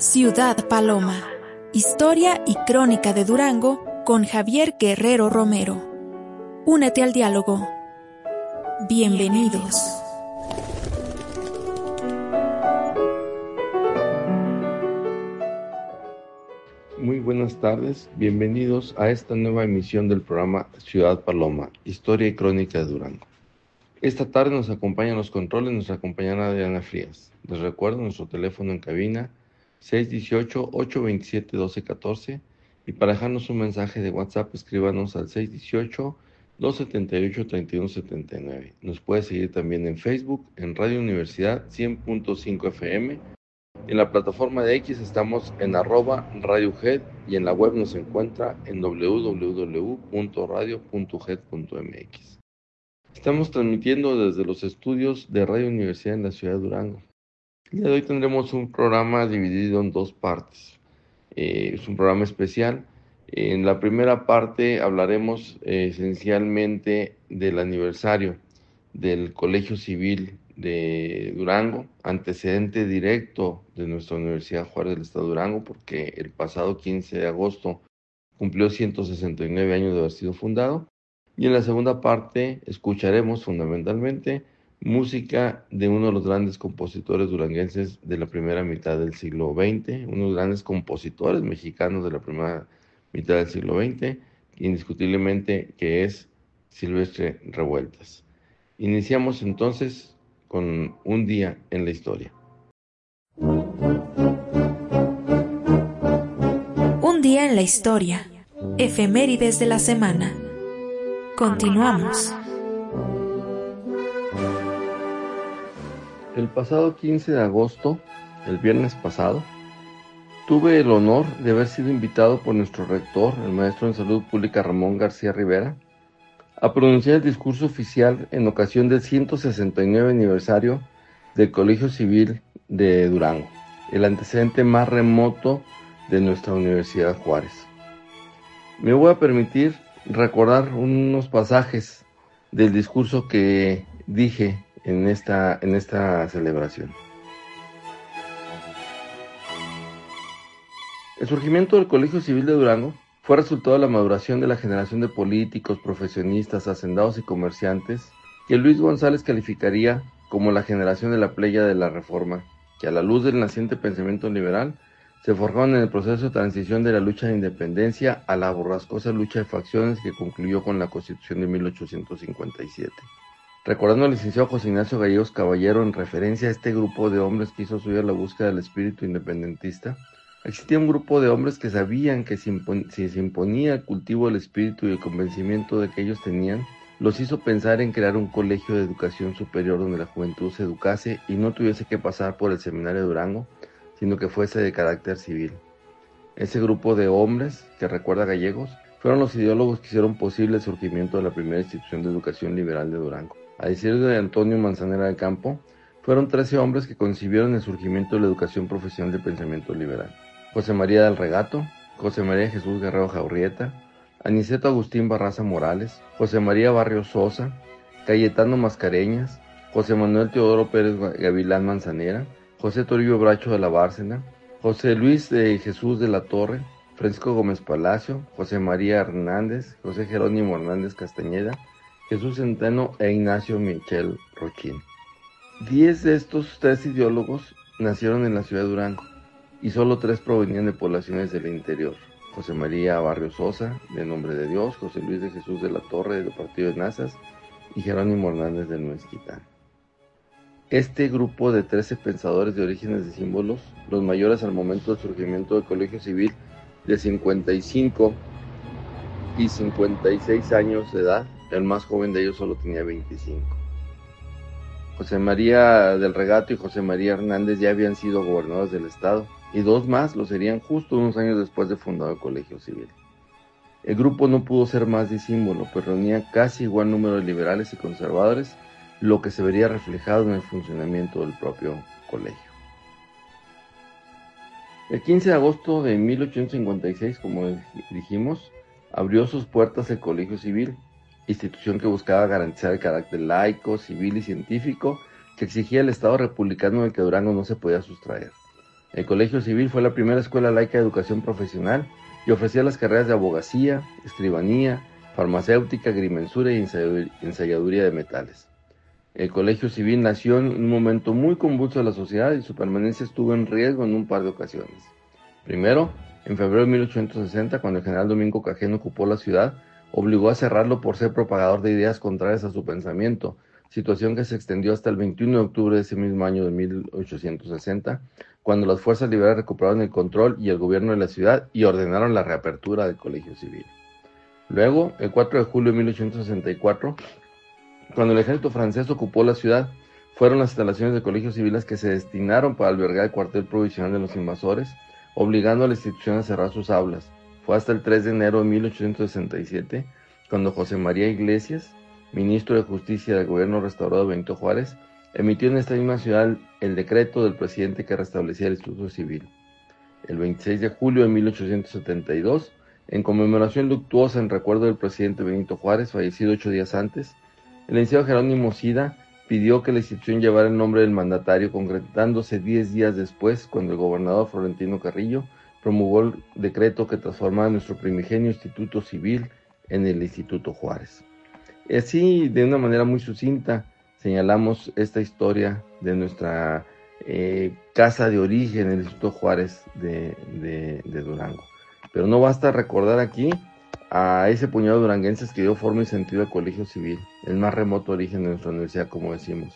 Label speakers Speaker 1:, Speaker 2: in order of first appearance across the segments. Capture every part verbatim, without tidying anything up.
Speaker 1: Ciudad Paloma. Historia y crónica de Durango con Javier Guerrero Romero. Únete al diálogo. Bienvenidos.
Speaker 2: Muy buenas tardes, bienvenidos a esta nueva emisión del programa Ciudad Paloma, Historia y Crónica de Durango. Esta tarde nos acompañan los controles, nos acompañará Adriana Frías. Les recuerdo nuestro teléfono en cabina seis uno ocho, ocho dos siete, uno dos uno cuatro y para dejarnos un mensaje de WhatsApp escríbanos al seis uno ocho, dos siete ocho, tres uno siete nueve. Nos puede seguir también en Facebook, en Radio Universidad cien punto cinco F M. En la plataforma de X estamos en arroba Radio U G E D y en la web nos encuentra en doble u doble u doble u punto radio punto u g e d punto m x. Estamos transmitiendo desde los estudios de Radio Universidad en la ciudad de Durango. El día de hoy tendremos un programa dividido en dos partes. Eh, es un programa especial. En la primera parte hablaremos eh, esencialmente del aniversario del Colegio Civil de Durango, antecedente directo de nuestra Universidad Juárez del Estado de Durango, porque el pasado quince de agosto cumplió ciento sesenta y nueve años de haber sido fundado. Y en la segunda parte escucharemos fundamentalmente música de uno de los grandes compositores duranguenses de la primera mitad del siglo veinte, uno de los grandes compositores mexicanos de la primera mitad del siglo veinte, indiscutiblemente que es Silvestre Revueltas. Iniciamos entonces con un día en la historia.
Speaker 1: Un día en la historia. Efemérides de la semana. Continuamos.
Speaker 2: El pasado quince de agosto, el viernes pasado, tuve el honor de haber sido invitado por nuestro rector, el maestro en Salud Pública Ramón García Rivera, a pronunciar el discurso oficial en ocasión del ciento sesenta y nueve aniversario del Colegio Civil de Durango, el antecedente más remoto de nuestra Universidad Juárez. Me voy a permitir recordar unos pasajes del discurso que dije en esta, en esta celebración. El surgimiento del Colegio Civil de Durango fue resultado de la maduración de la generación de políticos, profesionistas, hacendados y comerciantes que Luis González calificaría como la generación de la playa de la Reforma, que a la luz del naciente pensamiento liberal se forjaron en el proceso de transición de la lucha de independencia a la borrascosa lucha de facciones que concluyó con la Constitución de mil ochocientos cincuenta y siete. Recordando al licenciado José Ignacio Gallegos Caballero en referencia a este grupo de hombres que hizo suya la búsqueda del espíritu independentista, existía un grupo de hombres que sabían que si, impon- si se imponía el cultivo del espíritu y el convencimiento de que ellos tenían, los hizo pensar en crear un colegio de educación superior donde la juventud se educase y no tuviese que pasar por el seminario de Durango, sino que fuese de carácter civil. Ese grupo de hombres, que recuerda Gallegos, fueron los ideólogos que hicieron posible el surgimiento de la primera institución de educación liberal de Durango. A decir de Antonio Manzanera del Campo, fueron trece hombres que concibieron el surgimiento de la educación profesional del pensamiento liberal. José María del Regato, José María Jesús Guerrero Jaurrieta, Aniceto Agustín Barraza Morales, José María Barrios Sosa, Cayetano Mascareñas, José Manuel Teodoro Pérez Gavilán Manzanera, José Toribio Bracho de la Bárcena, José Luis de Jesús de la Torre, Francisco Gómez Palacio, José María Hernández, José Jerónimo Hernández Castañeda, Jesús Centeno e Ignacio Michel Rochín. Diez de estos tres ideólogos nacieron en la ciudad de Durango y solo tres provenían de poblaciones del interior. José María Barrios Sosa, de Nombre de Dios, José Luis de Jesús de la Torre, del Partido de Nazas, y Jerónimo Hernández del Mezquitán. Este grupo de trece pensadores de orígenes de símbolos, los mayores al momento del surgimiento del Colegio Civil, de cincuenta y cinco y cincuenta y seis años de edad, el más joven de ellos solo tenía veinticinco. José María del Regato y José María Hernández ya habían sido gobernadores del estado, y dos más lo serían justo unos años después de fundado el Colegio Civil. El grupo no pudo ser más disímbolo, pues reunía casi igual número de liberales y conservadores, lo que se vería reflejado en el funcionamiento del propio colegio. El quince de agosto de mil ochocientos cincuenta y seis, como dijimos, abrió sus puertas el Colegio Civil, institución que buscaba garantizar el carácter laico, civil y científico que exigía el Estado republicano del que Durango no se podía sustraer. El Colegio Civil fue la primera escuela laica de educación profesional y ofrecía las carreras de abogacía, escribanía, farmacéutica, agrimensura y ensayaduría de metales. El Colegio Civil nació en un momento muy convulso de la sociedad y su permanencia estuvo en riesgo en un par de ocasiones. Primero, en febrero de mil ochocientos sesenta, cuando el general Domingo Cajén ocupó la ciudad, obligó a cerrarlo por ser propagador de ideas contrarias a su pensamiento, situación que se extendió hasta el veintiuno de octubre de ese mismo año de mil ochocientos sesenta, cuando las fuerzas liberales recuperaron el control y el gobierno de la ciudad y ordenaron la reapertura del Colegio Civil. Luego, el cuatro de julio de mil ochocientos sesenta y cuatro, cuando el ejército francés ocupó la ciudad, fueron las instalaciones de colegios civiles que se destinaron para albergar el cuartel provisional de los invasores, obligando a la institución a cerrar sus aulas. Fue hasta el tres de enero de mil ochocientos sesenta y siete, cuando José María Iglesias, ministro de Justicia del gobierno restaurado de Benito Juárez, emitió en esta misma ciudad el decreto del presidente que restablecía el Instituto Civil. El veintiséis de julio de mil ochocientos setenta y dos, en conmemoración luctuosa en recuerdo del presidente Benito Juárez, fallecido ocho días antes, el licenciado Jerónimo Sida pidió que la institución llevara el nombre del mandatario, concretándose diez días después, cuando el gobernador Florentino Carrillo promulgó el decreto que transformaba nuestro primigenio Instituto Civil en el Instituto Juárez. Así, de una manera muy sucinta, señalamos esta historia de nuestra eh, casa de origen, el Instituto Juárez de, de, de Durango. Pero no basta recordar aquí a ese puñado de duranguenses que dio forma y sentido al Colegio Civil, el más remoto origen de nuestra universidad, como decimos.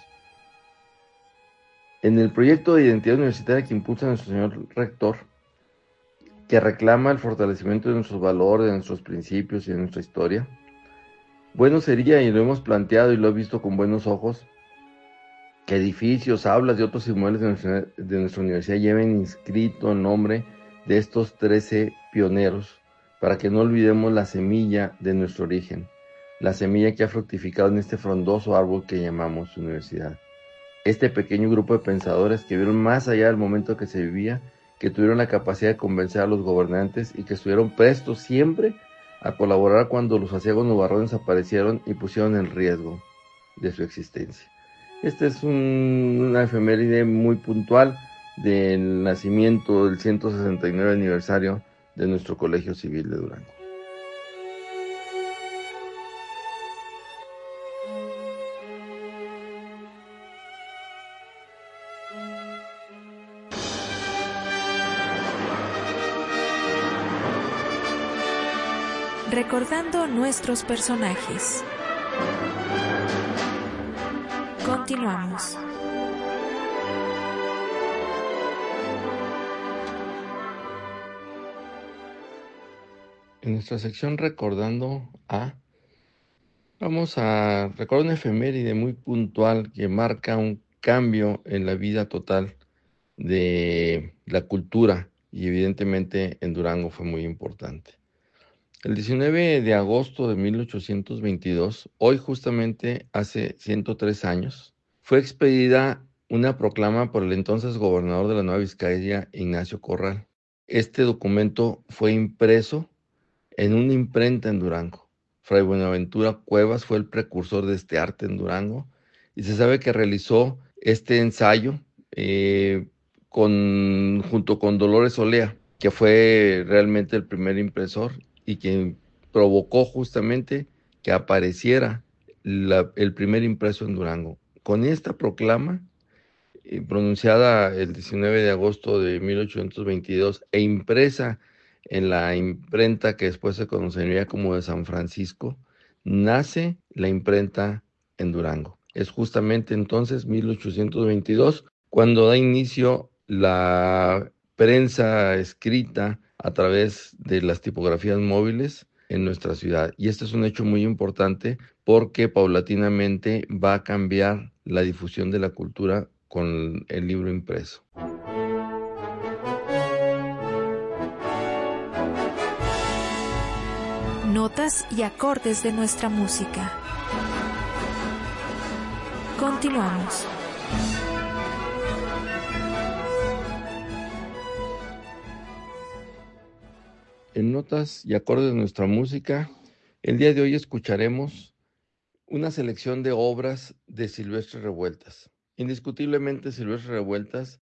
Speaker 2: En el proyecto de identidad universitaria que impulsa nuestro señor rector, que reclama el fortalecimiento de nuestros valores, de nuestros principios y de nuestra historia, bueno sería, y lo hemos planteado y lo he visto con buenos ojos, que edificios, aulas y otros inmuebles de nuestra, de nuestra universidad lleven inscrito el nombre de estos trece pioneros, para que no olvidemos la semilla de nuestro origen, la semilla que ha fructificado en este frondoso árbol que llamamos universidad. Este pequeño grupo de pensadores que vieron más allá del momento que se vivía, que tuvieron la capacidad de convencer a los gobernantes y que estuvieron prestos siempre a colaborar cuando los aciagos nubarrones aparecieron y pusieron en riesgo de su existencia. Esta es un, una efeméride muy puntual del nacimiento del ciento sesenta y nueve aniversario de nuestro Colegio Civil de Durango.
Speaker 1: Recordando nuestros personajes. Continuamos.
Speaker 2: En nuestra sección Recordando a, vamos a recordar una efeméride muy puntual que marca un cambio en la vida total de la cultura y evidentemente en Durango fue muy importante. El diecinueve de agosto de mil ochocientos veintidós, hoy justamente hace ciento tres años, fue expedida una proclama por el entonces gobernador de la Nueva Vizcaya, Ignacio Corral. Este documento fue impreso en una imprenta en Durango. Fray Buenaventura Cuevas fue el precursor de este arte en Durango y se sabe que realizó este ensayo eh, con, junto con Dolores Olea, que fue realmente el primer impresor y quien provocó justamente que apareciera la, el primer impreso en Durango. Con esta proclama, eh, pronunciada el diecinueve de agosto de mil ochocientos veintidós e impresa en la imprenta que después se conocería como de San Francisco, nace la imprenta en Durango. Es justamente entonces mil ochocientos veintidós cuando da inicio la prensa escrita a través de las tipografías móviles en nuestra ciudad. Y este es un hecho muy importante porque paulatinamente va a cambiar la difusión de la cultura con el libro impreso.
Speaker 1: Notas y acordes de nuestra música. Continuamos.
Speaker 2: En notas y acordes de nuestra música, el día de hoy escucharemos una selección de obras de Silvestre Revueltas. Indiscutiblemente, Silvestre Revueltas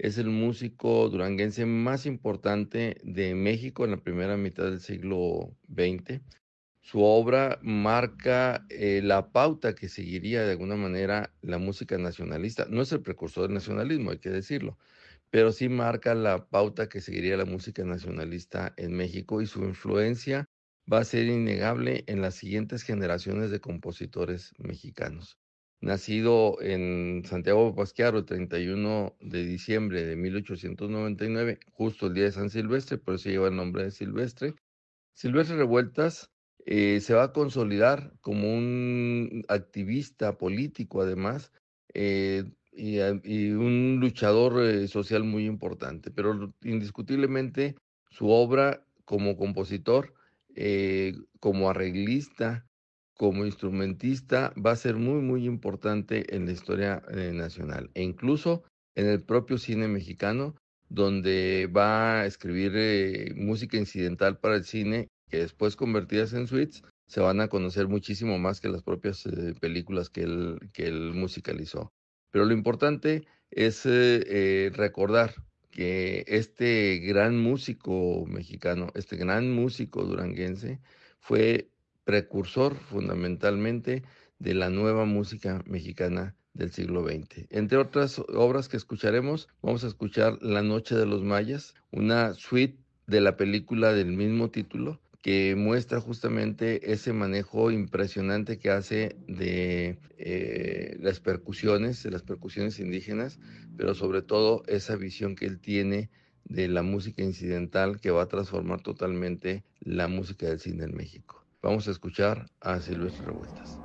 Speaker 2: es el músico duranguense más importante de México en la primera mitad del siglo veinte. Su obra marca eh, la pauta que seguiría de alguna manera la música nacionalista. No es el precursor del nacionalismo, hay que decirlo, pero sí marca la pauta que seguiría la música nacionalista en México, y su influencia va a ser innegable en las siguientes generaciones de compositores mexicanos. Nacido en Santiago Pasquiaro el treinta y uno de diciembre de mil ochocientos noventa y nueve, justo el día de San Silvestre, por eso lleva el nombre de Silvestre, Silvestre Revueltas eh, se va a consolidar como un activista político, además, eh, y, y un luchador eh, social muy importante, pero indiscutiblemente su obra como compositor, eh, como arreglista, como instrumentista, va a ser muy, muy importante en la historia eh, nacional, e incluso en el propio cine mexicano, donde va a escribir eh, música incidental para el cine, que después convertidas en suites, se van a conocer muchísimo más que las propias eh, películas que él, que él musicalizó. Pero lo importante es eh, eh, recordar que este gran músico mexicano, este gran músico duranguense, fue precursor fundamentalmente de la nueva música mexicana del siglo veinte. Entre otras obras que escucharemos, vamos a escuchar La Noche de los Mayas, una suite de la película del mismo título, que muestra justamente ese manejo impresionante que hace de eh, las percusiones, de las percusiones indígenas, pero sobre todo esa visión que él tiene de la música incidental, que va a transformar totalmente la música del cine en México. Vamos a escuchar a Silvestre Revueltas.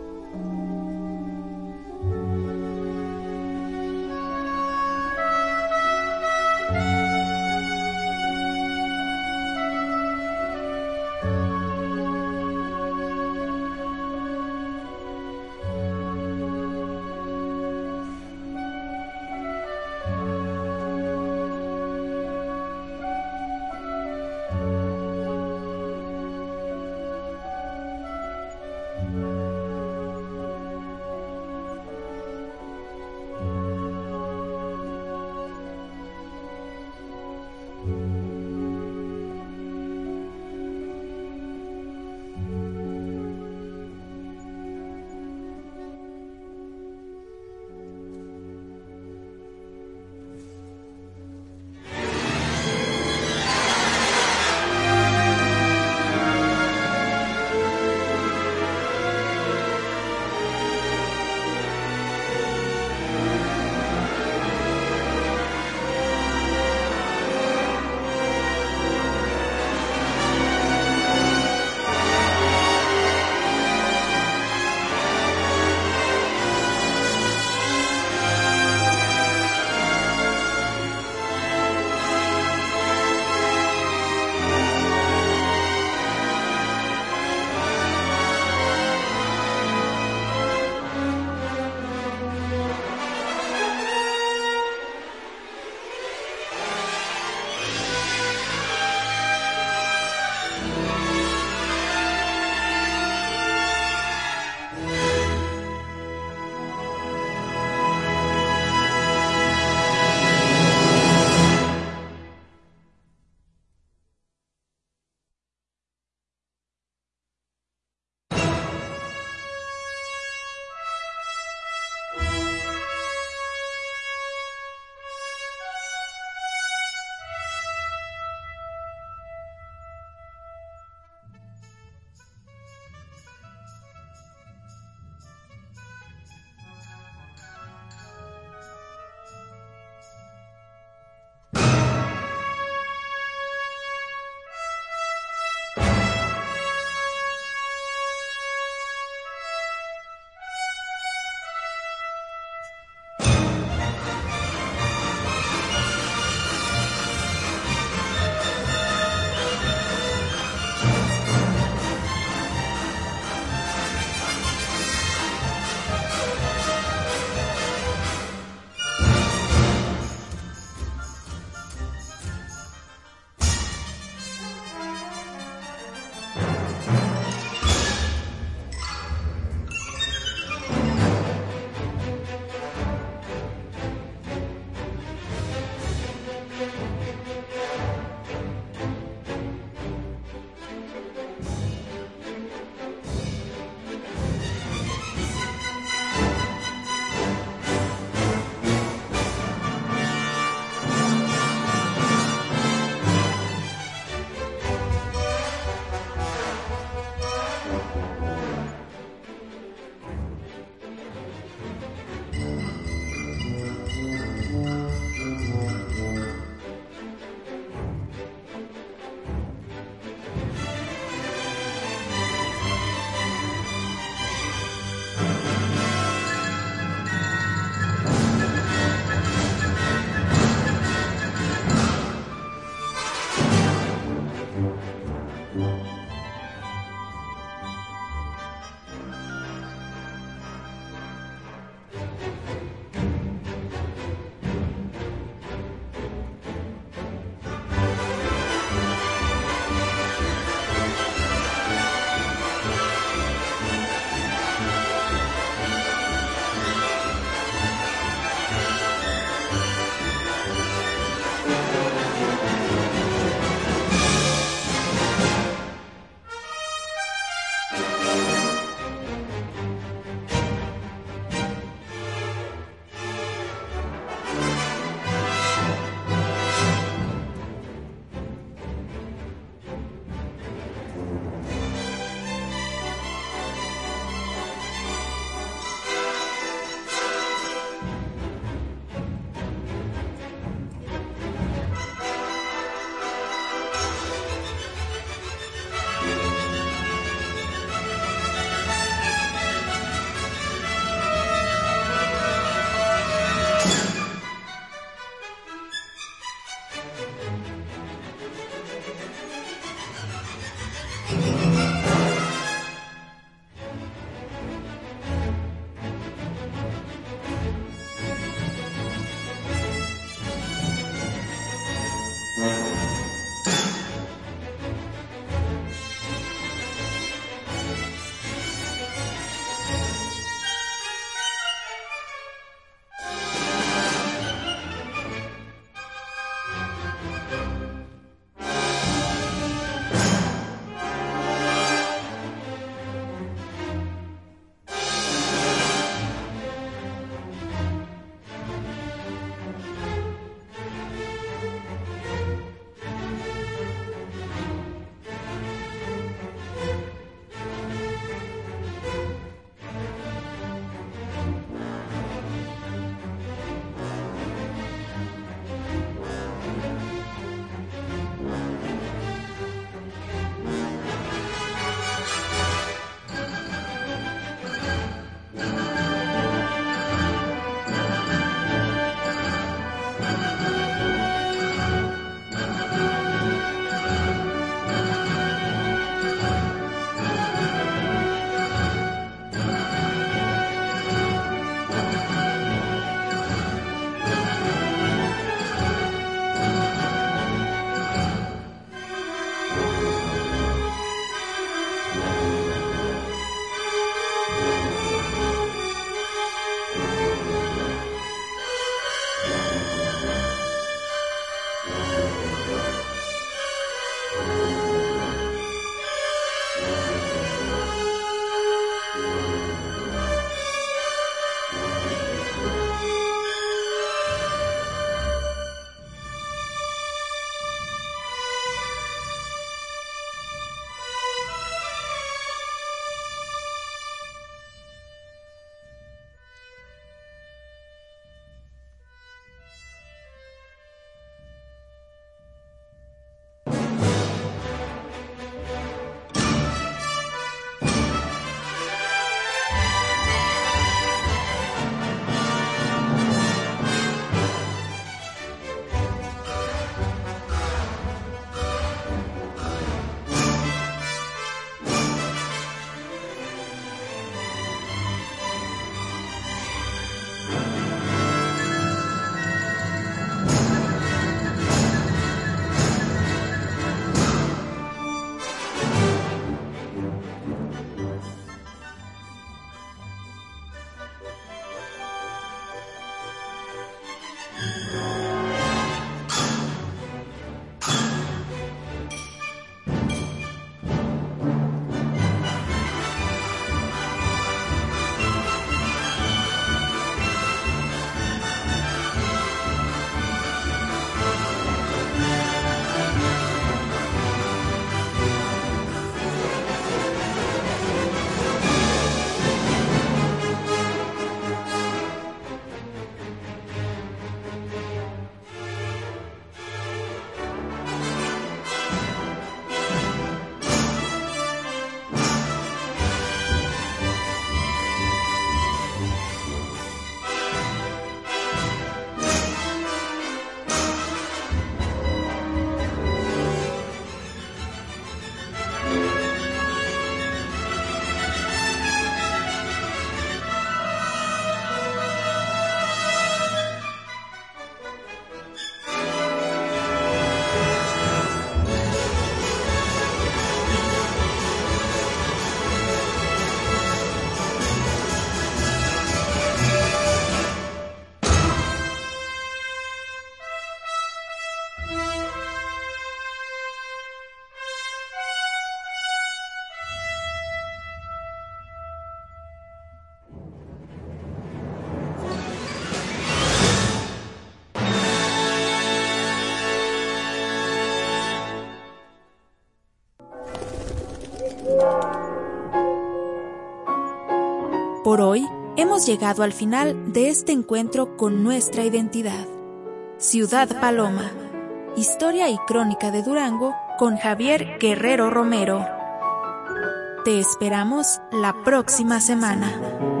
Speaker 1: Por hoy, hemos llegado al final de este encuentro con nuestra identidad. Ciudad Paloma, historia y crónica de Durango con Javier Guerrero Romero. Te esperamos la próxima semana.